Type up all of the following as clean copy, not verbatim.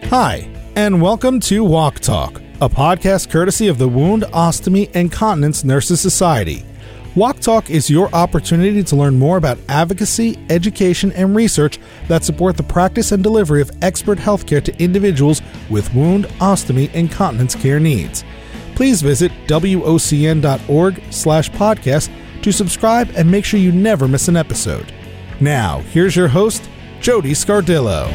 Hi, and welcome to Walk Talk, a podcast courtesy of the Wound, Ostomy, and Continence Nurses Society. Walk Talk is your opportunity to learn more about advocacy, education, and research that support the practice and delivery of expert healthcare to individuals with wound, ostomy, and continence care needs. Please visit wocn.org/podcast to subscribe and make sure you never miss an episode. Now, here's your host, Jody Scardillo.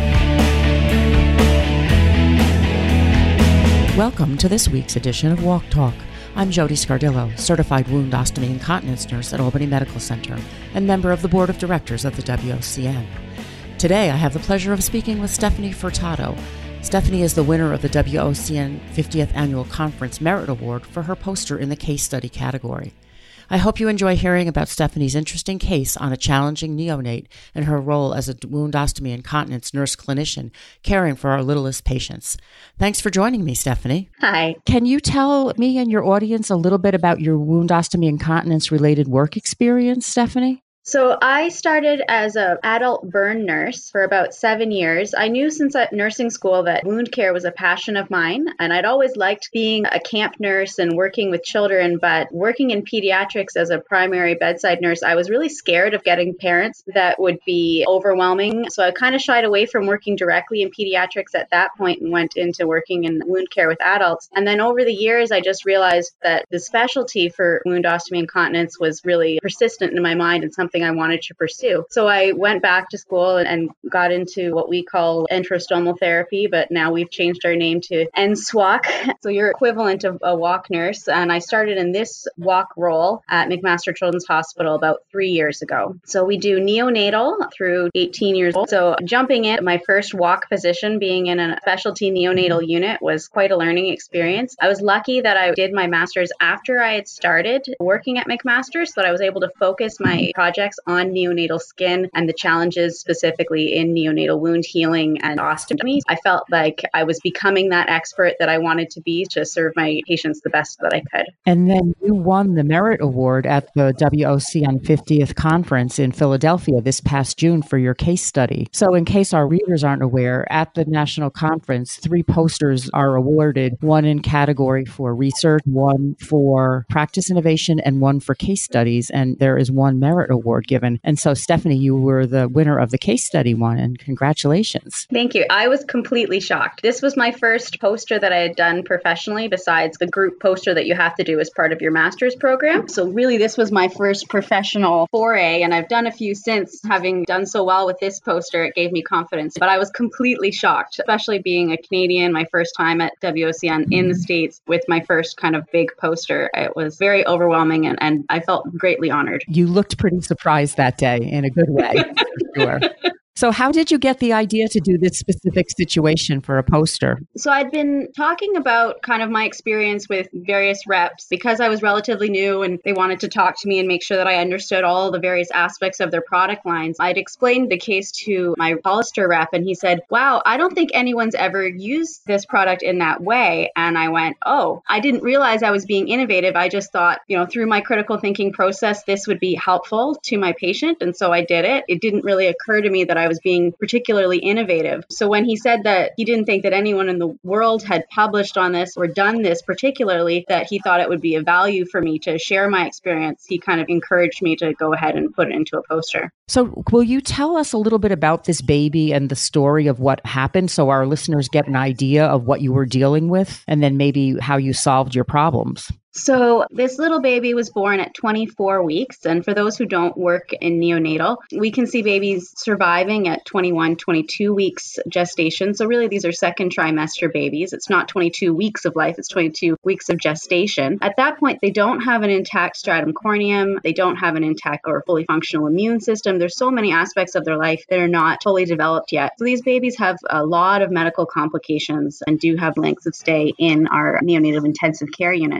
Welcome to this week's edition of Walk Talk. I'm Jody Scardillo, certified wound, ostomy, and continence nurse at Albany Medical Center and member of the board of directors of the WOCN. Today, I have the pleasure of speaking with Stephanie Furtado. Stephanie is the winner of the WOCN 50th Annual Conference Merit Award for her poster in the case study category. I hope you enjoy hearing about Stephanie's interesting case on a challenging neonate and her role as a wound, ostomy, and continence nurse clinician caring for our littlest patients. Thanks for joining me, Stephanie. Hi. Can you tell me and your audience a little bit about your wound, ostomy, and continence related work experience, Stephanie? So I started as an adult burn nurse for about 7 years. I knew since at nursing school that wound care was a passion of mine, and I'd always liked being a camp nurse and working with children, but working in pediatrics as a primary bedside nurse, I was really scared of getting parents that would be overwhelming. So I kind of shied away from working directly in pediatrics at that point and went into working in wound care with adults. And then over the years, I just realized that the specialty for wound, ostomy, and continence was really persistent in my mind and something I wanted to pursue. So I went back to school and got into what we call enterostomal therapy, but now we've changed our name to NSWOC. So you're equivalent of a walk nurse. And I started in this walk role at McMaster Children's Hospital about 3 years ago. So we do neonatal through 18 years old. So jumping in, my first walk position being in a specialty neonatal unit was quite a learning experience. I was lucky that I did my master's after I had started working at McMaster, so that I was able to focus my project on neonatal skin and the challenges specifically in neonatal wound healing and ostomy. I felt like I was becoming that expert that I wanted to be to serve my patients the best that I could. And then you won the Merit Award at the WOCN 50th Conference in Philadelphia this past June for your case study. So in case our readers aren't aware, at the national conference, 3 posters are awarded, one in category for research, one for practice innovation, and one for case studies. And there is one Merit Award given. And so, Stephanie, you were the winner of the case study one, and congratulations. Thank you. I was completely shocked. This was my first poster that I had done professionally besides the group poster that you have to do as part of your master's program. So really, this was my first professional foray, and I've done a few since. Having done so well with this poster, it gave me confidence. But I was completely shocked, especially being a Canadian, my first time at WOCN in the States with my first kind of big poster. It was very overwhelming, and I felt greatly honored. You looked pretty surprised that day in a good way, for sure. So how did you get the idea to do this specific situation for a poster? So I'd been talking about kind of my experience with various reps because I was relatively new and they wanted to talk to me and make sure that I understood all the various aspects of their product lines. I'd explained the case to my Hollister rep and he said, "Wow, I don't think anyone's ever used this product in that way." And I went, "Oh, I didn't realize I was being innovative. I just thought, through my critical thinking process, this would be helpful to my patient." And so I did it. It didn't really occur to me that I was being particularly innovative. So when he said that he didn't think that anyone in the world had published on this or done this particularly, that he thought it would be a value for me to share my experience, he kind of encouraged me to go ahead and put it into a poster. So will you tell us a little bit about this baby and the story of what happened so our listeners get an idea of what you were dealing with and then maybe how you solved your problems? So this little baby was born at 24 weeks. And for those who don't work in neonatal, we can see babies surviving at 21, 22 weeks gestation. So really, these are second trimester babies. It's not 22 weeks of life. It's 22 weeks of gestation. At that point, they don't have an intact stratum corneum. They don't have an intact or fully functional immune system. There's so many aspects of their life that are not fully developed yet. So these babies have a lot of medical complications and do have lengths of stay in our neonatal intensive care units. So this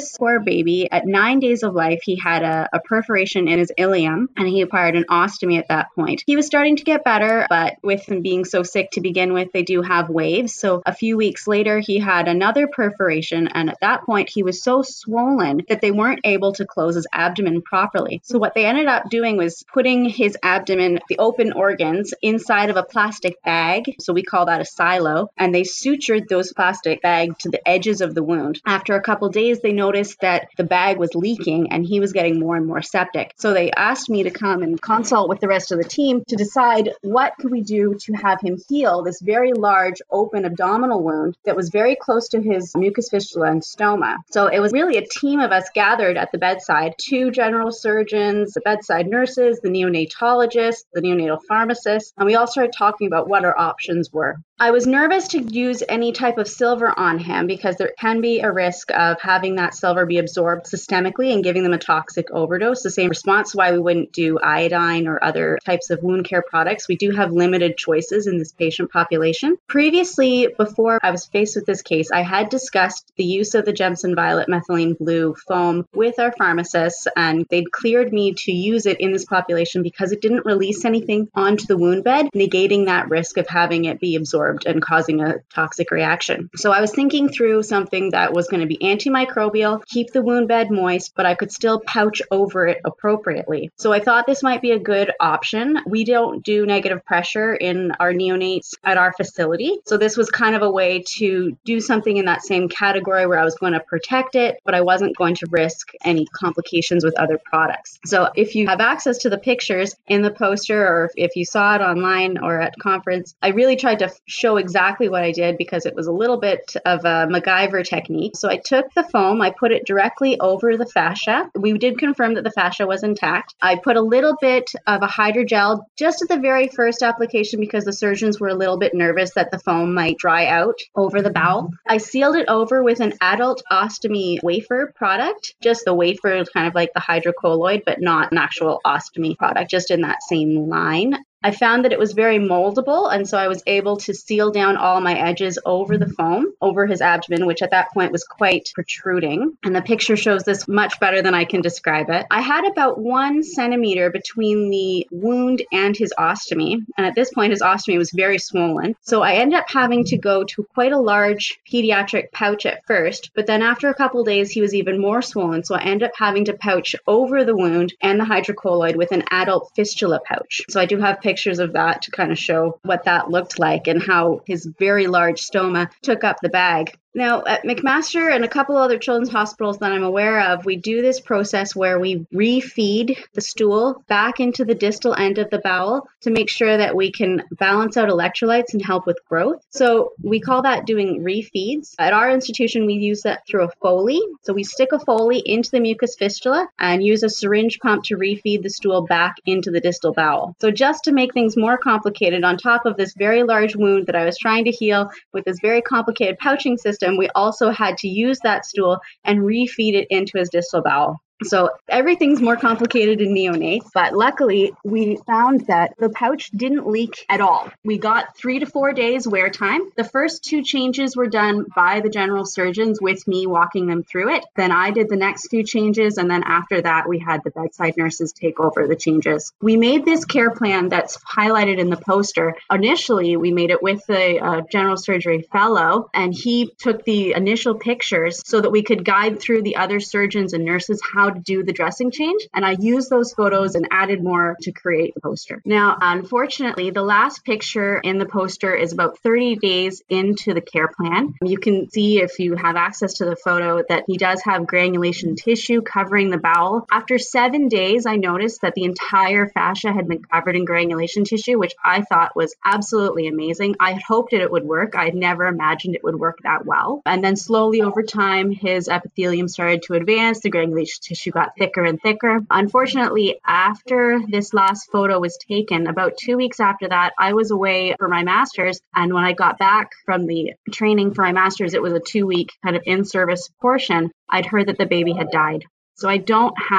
this poor baby, at 9 days of life, he had a perforation in his ileum, and he required an ostomy at that point. He was starting to get better, but with him being so sick to begin with, they do have waves. So a few weeks later, he had another perforation, and at that point, he was so swollen that they weren't able to close his abdomen properly. So what they ended up doing was putting his abdomen, the open organs, inside of a plastic bag. So we call that a silo, and they sutured those plastic bags to the edges of the wound. After a couple days, they noticed that the bag was leaking and he was getting more and more septic. So they asked me to come and consult with the rest of the team to decide what could we do to have him heal this very large open abdominal wound that was very close to his mucus fistula and stoma. So it was really a team of us gathered at the bedside, 2 general surgeons, the bedside nurses, the neonatologist, the neonatal pharmacist, and we all started talking about what our options were. I was nervous to use any type of silver on him because there can be a risk of having that silver be absorbed systemically and giving them a toxic overdose. The same response why we wouldn't do iodine or other types of wound care products. We do have limited choices in this patient population. Previously, before I was faced with this case, I had discussed the use of the Gemson Violet Methylene Blue foam with our pharmacists, and they'd cleared me to use it in this population because it didn't release anything onto the wound bed, negating that risk of having it be absorbed and causing a toxic reaction. So I was thinking through something that was going to be antimicrobial, keep the wound bed moist, but I could still pouch over it appropriately. So I thought this might be a good option. We don't do negative pressure in our neonates at our facility. So this was kind of a way to do something in that same category where I was going to protect it, but I wasn't going to risk any complications with other products. So if you have access to the pictures in the poster, or if you saw it online or at conference, I really tried to show exactly what I did because it was a little bit of a MacGyver technique. So I took the foam, I put it directly over the fascia. We did confirm that the fascia was intact. I put a little bit of a hydrogel just at the very first application because the surgeons were a little bit nervous that the foam might dry out over the bowel. I sealed it over with an adult ostomy wafer product, just the wafer, kind of like the hydrocolloid, but not an actual ostomy product, just in that same line. I found that it was very moldable, and so I was able to seal down all my edges over the foam, over his abdomen, which at that point was quite protruding. And the picture shows this much better than I can describe it. I had about 1 centimeter between the wound and his ostomy, and at this point his ostomy was very swollen. So I ended up having to go to quite a large pediatric pouch at first, but then after a couple days he was even more swollen, so I ended up having to pouch over the wound and the hydrocolloid with an adult fistula pouch. So I do have pictures of that to kind of show what that looked like and how his very large stoma took up the bag. Now, at McMaster and a couple other children's hospitals that I'm aware of, we do this process where we refeed the stool back into the distal end of the bowel to make sure that we can balance out electrolytes and help with growth. So we call that doing refeeds. At our institution, we use that through a Foley. So we stick a Foley into the mucus fistula and use a syringe pump to refeed the stool back into the distal bowel. So just to make things more complicated, on top of this very large wound that I was trying to heal with this very complicated pouching system, we also had to use that stool and refeed it into his distal bowel. So everything's more complicated in neonates, but luckily we found that the pouch didn't leak at all. We got 3 to 4 days wear time. The first 2 changes were done by the general surgeons with me walking them through it. Then I did the next few changes, and then after that we had the bedside nurses take over the changes. We made this care plan that's highlighted in the poster. Initially, we made it with the general surgery fellow, and he took the initial pictures so that we could guide through the other surgeons and nurses how to do the dressing change, and I used those photos and added more to create the poster. Now, unfortunately, the last picture in the poster is about 30 days into the care plan. You can see, if you have access to the photo, that he does have granulation tissue covering the bowel. After 7 days, I noticed that the entire fascia had been covered in granulation tissue, which I thought was absolutely amazing. I had hoped that it would work. I had never imagined it would work that well. And then slowly over time, his epithelium started to advance, the granulation tissue got thicker and thicker. Unfortunately, after this last photo was taken, about 2 weeks after that, I was away for my master's. And when I got back from the training for my master's, it was a 2-week kind of in-service portion. I'd heard that the baby had died. So I don't have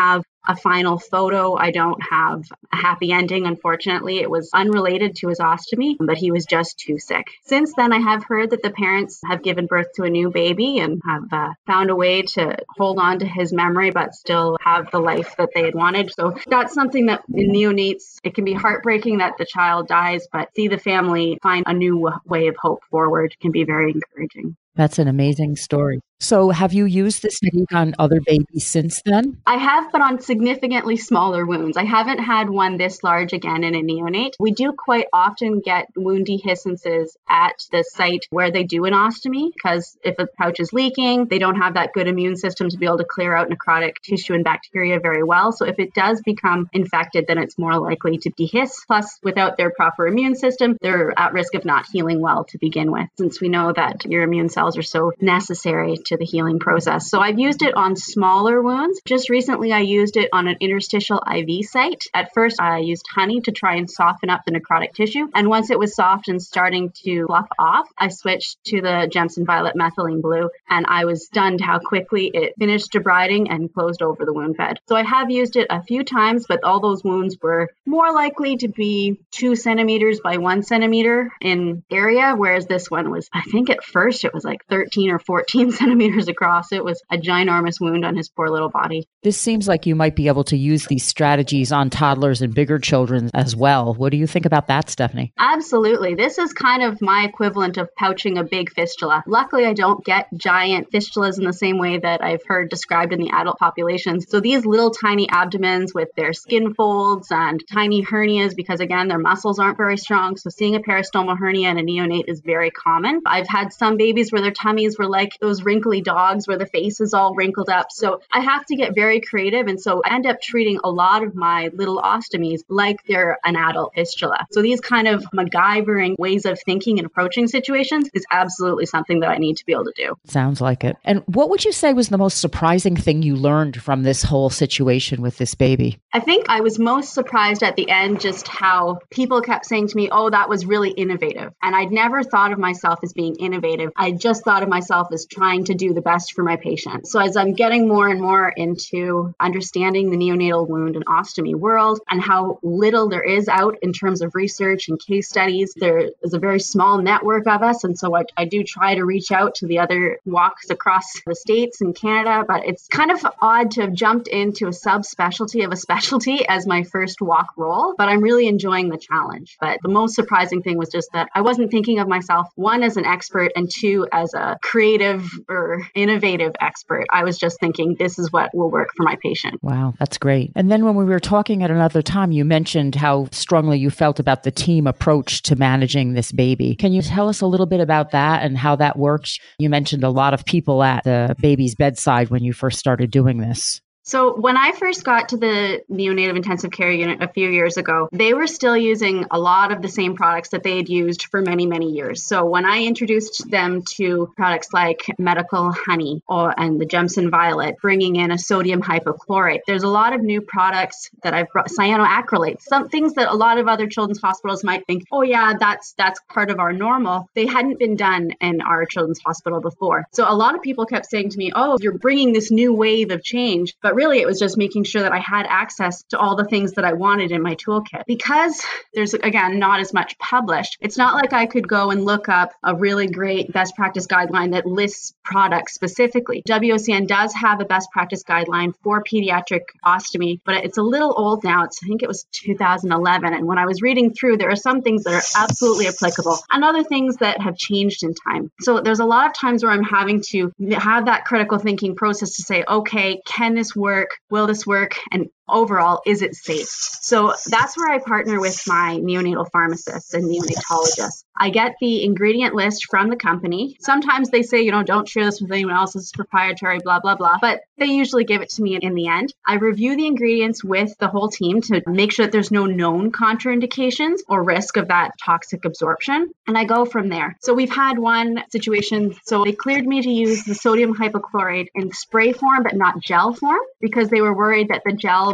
a final photo. I don't have a happy ending, unfortunately. It was unrelated to his ostomy, but he was just too sick. Since then, I have heard that the parents have given birth to a new baby and have found a way to hold on to his memory, but still have the life that they had wanted. So that's something that in neonates, it can be heartbreaking that the child dies, but see the family find a new way of hope forward can be very encouraging. That's an amazing story. So have you used this technique on other babies since then? I have, but on significantly smaller wounds. I haven't had one this large again in a neonate. We do quite often get wound dehiscences at the site where they do an ostomy, because if a pouch is leaking, they don't have that good immune system to be able to clear out necrotic tissue and bacteria very well. So if it does become infected, then it's more likely to dehisce. Plus, without their proper immune system, they're at risk of not healing well to begin with, since we know that your immune cells are so necessary to the healing process. So I've used it on smaller wounds. Just recently, I used it on an interstitial IV site. At first, I used honey to try and soften up the necrotic tissue. And once it was soft and starting to fluff off, I switched to the Gemson Violet Methylene Blue, and I was stunned how quickly it finished debriding and closed over the wound bed. So I have used it a few times, but all those wounds were more likely to be 2 centimeters by 1 centimeter in area, whereas this one was, I think at first it was like 13 or 14 centimeters across. It was a ginormous wound on his poor little body. This seems like you might be able to use these strategies on toddlers and bigger children as well. What do you think about that, Stephanie? Absolutely. This is kind of my equivalent of pouching a big fistula. Luckily, I don't get giant fistulas in the same way that I've heard described in the adult populations. So these little tiny abdomens with their skin folds and tiny hernias, because again, their muscles aren't very strong. So seeing a peristomal hernia in a neonate is very common. I've had some babies where their tummies were like those wrinkly dogs where the face is all wrinkled up. So I have to get very creative. And so I end up treating a lot of my little ostomies like they're an adult fistula. So these kind of MacGyvering ways of thinking and approaching situations is absolutely something that I need to be able to do. Sounds like it. And what would you say was the most surprising thing you learned from this whole situation with this baby? I think I was most surprised at the end just how people kept saying to me, oh, that was really innovative. And I'd never thought of myself as being innovative. I just thought of myself as trying to do the best for my patient. So as I'm getting more and more into understanding the neonatal wound and ostomy world and how little there is out in terms of research and case studies, there is a very small network of us. And so I do try to reach out to the other walks across the States and Canada, but it's kind of odd to have jumped into a subspecialty of a specialty as my first walk role, but I'm really enjoying the challenge. But the most surprising thing was just that I wasn't thinking of myself, one, as an expert, and two, as a creative or innovative expert. I was just thinking, this is what will work for my patient. Wow, that's great. And then when we were talking at another time, you mentioned how strongly you felt about the team approach to managing this baby. Can you tell us a little bit about that and how that works? You mentioned a lot of people at the baby's bedside when you first started doing this. So when I first got to the neonatal intensive care unit a few years ago, they were still using a lot of the same products that they had used for many, many years. So when I introduced them to products like medical honey and the Gemson Violet, bringing in a sodium hypochlorite, there's a lot of new products that I've brought, cyanoacrylate, some things that a lot of other children's hospitals might think, oh yeah, that's part of our normal. They hadn't been done in our children's hospital before. So a lot of people kept saying to me, oh, you're bringing this new wave of change. But really, it was just making sure that I had access to all the things that I wanted in my toolkit. Because there's, again, not as much published, it's not like I could go and look up a really great best practice guideline that lists products specifically. WOCN does have a best practice guideline for pediatric ostomy, but it's a little old now. I think it was 2011. And when I was reading through, there are some things that are absolutely applicable and other things that have changed in time. So there's a lot of times where I'm having to have that critical thinking process to say, okay, can this work? Will this work? And overall, is it safe? So that's where I partner with my neonatal pharmacists and neonatologists. I get the ingredient list from the company. Sometimes they say, don't share this with anyone else. This is proprietary, blah, blah, blah. But they usually give it to me in the end. I review the ingredients with the whole team to make sure that there's no known contraindications or risk of that toxic absorption. And I go from there. So we've had one situation. So they cleared me to use the sodium hypochlorite in spray form, but not gel form, because they were worried that the gel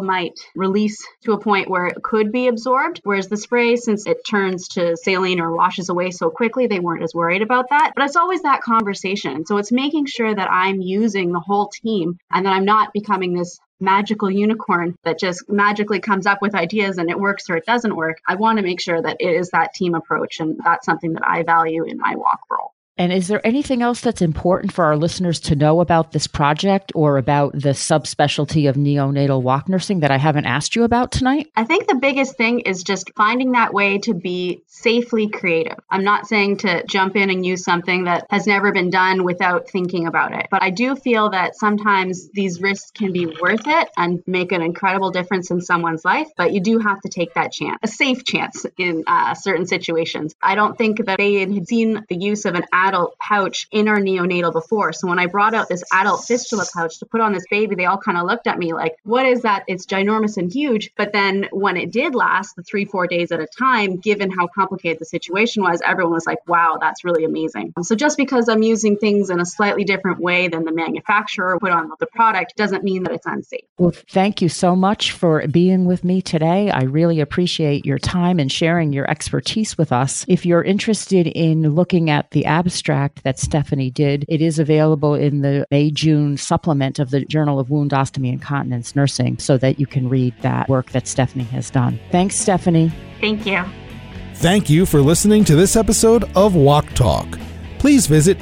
might release to a point where it could be absorbed. Whereas the spray, since it turns to saline or washes away so quickly, they weren't as worried about that. But it's always that conversation. So it's making sure that I'm using the whole team and that I'm not becoming this magical unicorn that just magically comes up with ideas and it works or it doesn't work. I want to make sure that it is that team approach, and that's something that I value in my walk role. And is there anything else that's important for our listeners to know about this project or about the subspecialty of neonatal walk nursing that I haven't asked you about tonight? I think the biggest thing is just finding that way to be safely creative. I'm not saying to jump in and use something that has never been done without thinking about it. But I do feel that sometimes these risks can be worth it and make an incredible difference in someone's life. But you do have to take that chance, a safe chance in certain situations. I don't think that they had seen the use of an adult pouch in our neonatal before. So when I brought out this adult fistula pouch to put on this baby, they all kind of looked at me like, what is that? It's ginormous and huge. But then when it did last the 3-4 days at a time, given how complicated the situation was, everyone was like, wow, that's really amazing. So just because I'm using things in a slightly different way than the manufacturer put on the product doesn't mean that it's unsafe. Well, thank you so much for being with me today. I really appreciate your time and sharing your expertise with us. If you're interested in looking at the abstract that Stephanie did, it is available in the May-June supplement of the Journal of Wound Ostomy and Continence Nursing so that you can read that work that Stephanie has done. Thanks, Stephanie. Thank you. Thank you for listening to this episode of Walk Talk. Please visit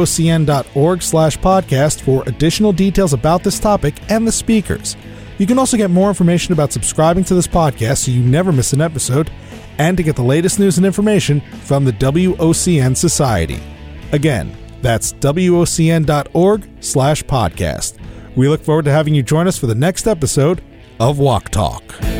wocn.org/podcast for additional details about this topic and the speakers. You can also get more information about subscribing to this podcast so you never miss an episode, and to get the latest news and information from the WOCN Society. Again, that's wocn.org/podcast. We look forward to having you join us for the next episode of Walk Talk.